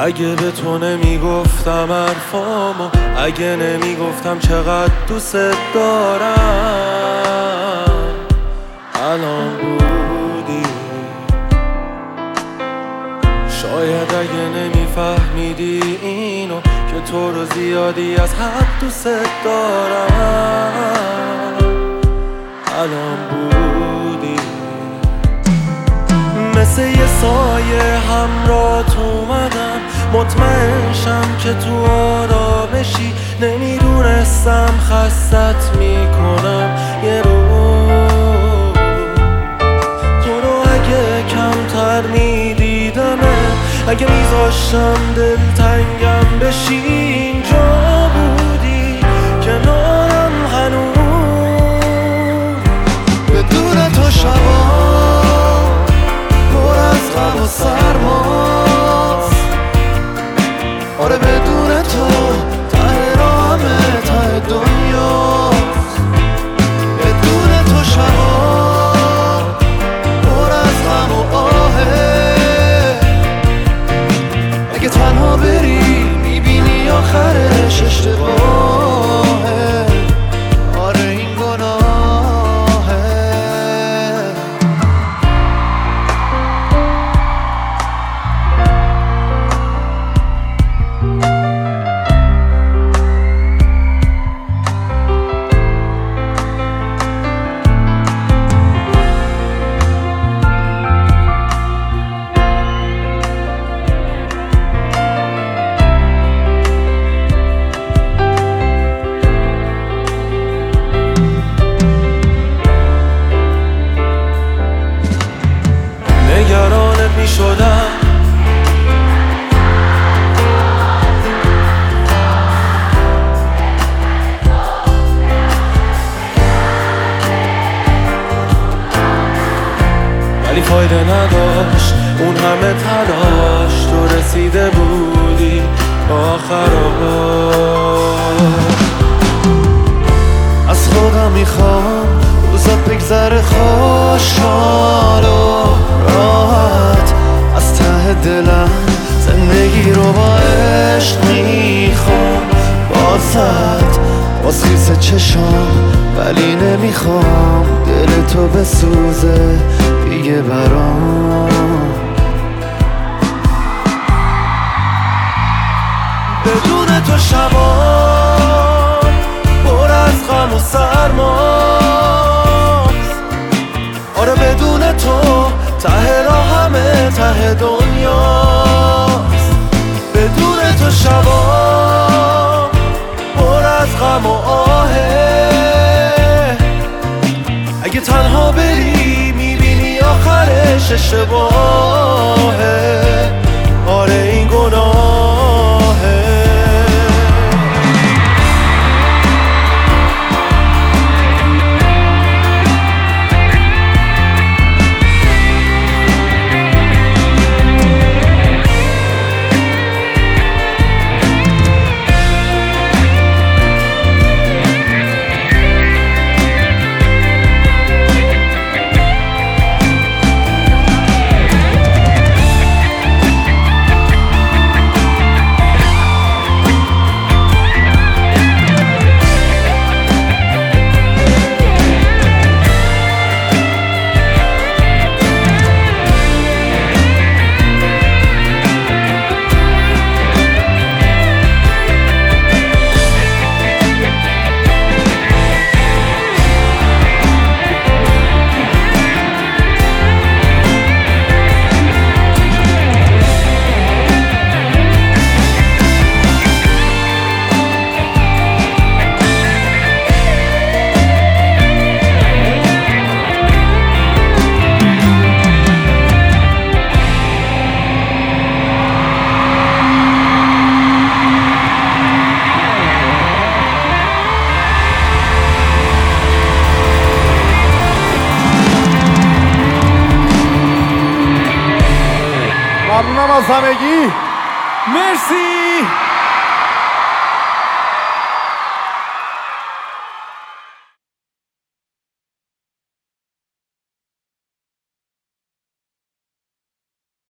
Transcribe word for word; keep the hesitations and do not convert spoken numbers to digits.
اگه به تو نمیگفتم حرفامو، اگه نمیگفتم چقدر دوست دارم، الان بودی. شاید اگه نمیفهمیدی اینو که تو رو زیادی از حد دوست دارم، الان بودی. مثل یه سایه همراهت اومدم، مطمئن شم که تو آرامشی. نمیدونستم خستت میکنم یه روز. تو رو اگه کمتر میدیدمه، اگه میذاشتم دلتنگم بشی، اینجا بودی کنارم هنوز. بدون تو شبا پر از غم و سرماست، آره بدون تو ته راهمه، ته دنیاست. بدون تو شبا پر از غم و آهه، اگه تنها بری میبینی آخرش اشتباهه، آره این گناهه. نگرانت می شدم، ولی فایده نداشت اون همه تلاش. تو رسیده بودی آخرها. از خودم میخوام روزات بگذره خوشحال و راحت، از ته دلم زندگی رو با عشق میخوام. بازت باز خیس چشام، ولی نمیخوام دل تو بسوزه دیگه برام. بدون تو شبا پر از غم و سرماست، آره بدون تو ته راهمه، ته دنیاست. بدون تو شبا پر از غم و آهه، اگه تنها بری میبینی آخرش اشتباهه، آره این گناهه. ممنونم از همگی. مرسی.